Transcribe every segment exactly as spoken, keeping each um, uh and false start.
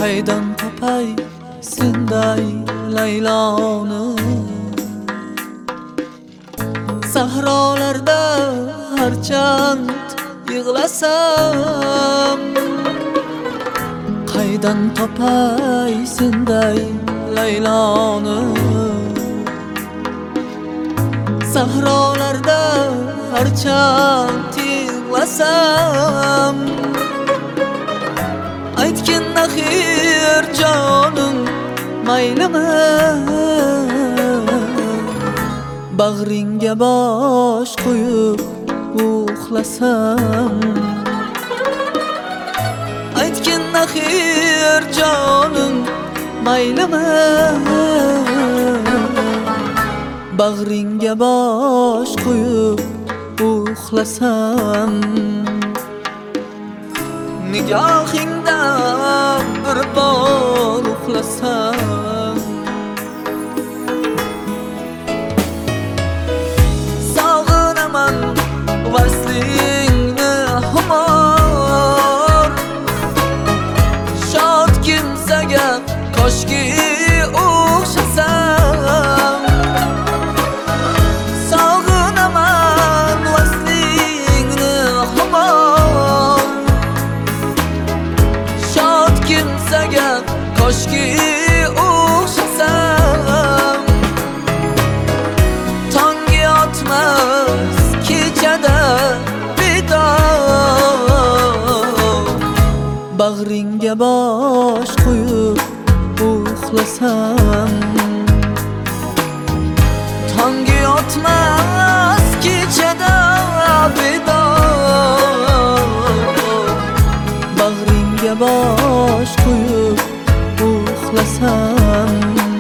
Qaydan topay senday Layloni? Sahrolarda harchand yig'lasam, qaydan topay senday Layloni? Sahrolarda harchand yig'lasam, aytgin axir jonim maylimi? Bag'ringga bosh qo'yib uxlasam, aytgin axir jonim maylimi? Bag'ringga bosh qo'yib uxlasam, nigohingda bir bor uxlasam, sog'inaman vaslingni humor. Shod kimsaga koshki o'xshasam, sog'inaman vaslingni humor. Shod kimsaga koshki o'xshasam, tongga yotmas kechada bedor. Bag'ringga bosh qo'yib uxlasam, tongga yotmas kechada bedor. Bag'ringga bosh qo'yib uxlasam,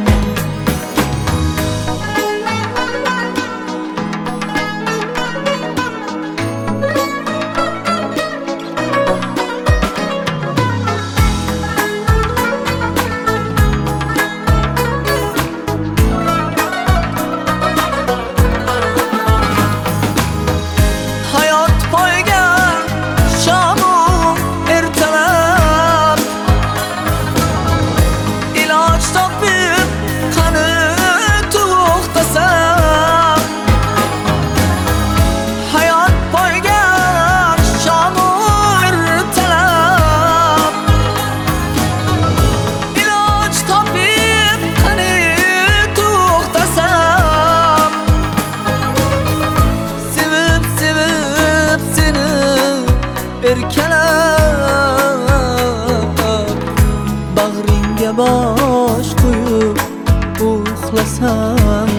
erkalab, bag'ringga bosh qo'yib uxlasam,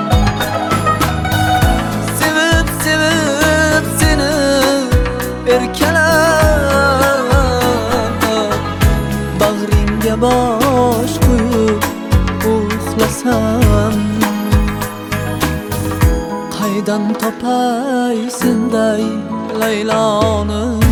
sevib sevib seni erkalab, bag'ringga bosh qo'yib uxlasam, qaydan topay senday Layloni?